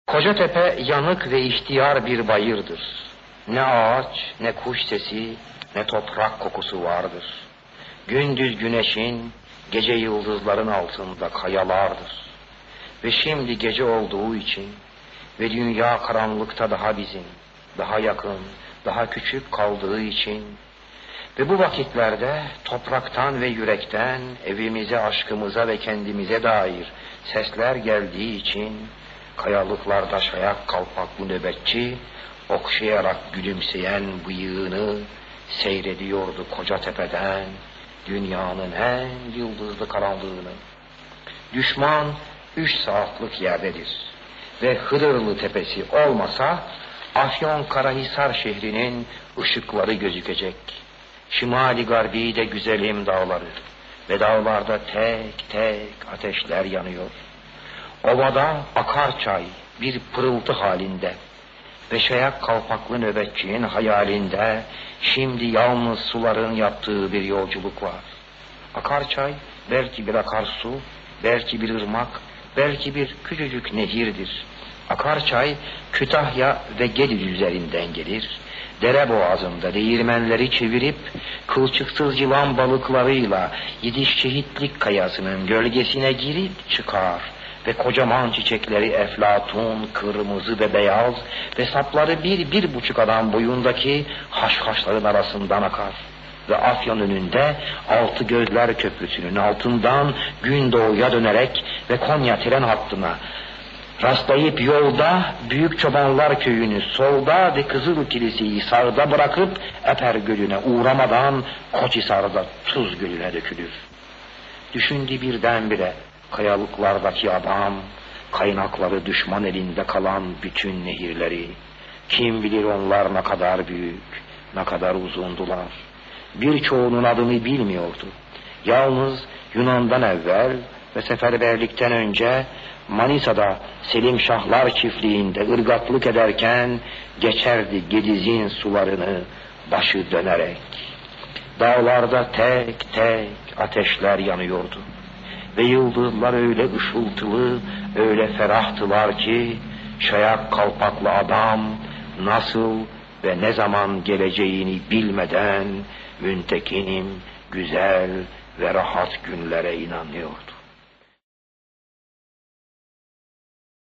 Kocatepe yanık ve ihtiyar bir bayırdır. Ne ağaç, ne kuş sesi, ne toprak kokusu vardır. Gündüz güneşin, gece yıldızların altında kayalardır. Ve şimdi gece olduğu için ve dünya karanlıkta daha bizim, daha yakın, daha küçük kaldığı için ve bu vakitlerde topraktan ve yürekten evimize, aşkımıza ve kendimize dair sesler geldiği için kayalıklarda şayak kalpaklı nöbetçi okşayarak gülümseyen bıyığını seyrediyordu Kocatepe'den dünyanın en yıldızlı karanlığını. Düşman 3 saatlik yerdedir ve Hıdırlı Tepesi olmasa Afyonkarahisar şehrinin ışıkları gözükecek. Şimali garbi de güzelim dağları ve dağlarda tek tek ateşler yanıyor. Ovada akar çay bir pırıltı halinde ve şayak kalpaklı nöbetçinin hayalinde şimdi yalnız suların yaptığı bir yolculuk var. Akar çay belki bir akarsu, belki bir ırmak, belki bir küçücük nehirdir. Akar çay Kütahya ve Gediz üzerinden gelir. Dere boğazında değirmenleri çevirip kılçıksız yılan balıklarıyla Yediş Şehitlik Kayası'nın gölgesine girip çıkar ve kocaman çiçekleri eflatun, kırmızı ve beyaz ve sapları 1-1,5 adam boyundaki haşhaşların arasından akar. Ve Afyon önünde Altı Gözler Köprüsü'nün altından gündoğuya dönerek ve Konya tren hattına rastlayıp yolda Büyük Çobanlar Köyü'nü solda ve Kızıl Kilise'yi sağda bırakıp Eper Gölü'ne uğramadan Koçhisar'da Tuz Gölü'ne dökülür. Düşündü birdenbire kayalıklardaki adam, kaynakları düşman elinde kalan bütün nehirleri. Kim bilir onlar ne kadar büyük, ne kadar uzundular. Birçoğunun adını bilmiyordu. Yalnız Yunan'dan evvel ve seferberlikten önce Manisa'da Selim Şahlar çiftliğinde ırgatlık ederken geçerdi Gediz'in sularını başı dönerek. Dağlarda tek tek ateşler yanıyordu. Ve yıldızlar öyle ışıltılı, öyle ferahtılar ki şayak kalpaklı adam nasıl ve ne zaman geleceğini bilmeden müntekinim, güzel ve rahat günlere inanıyordu.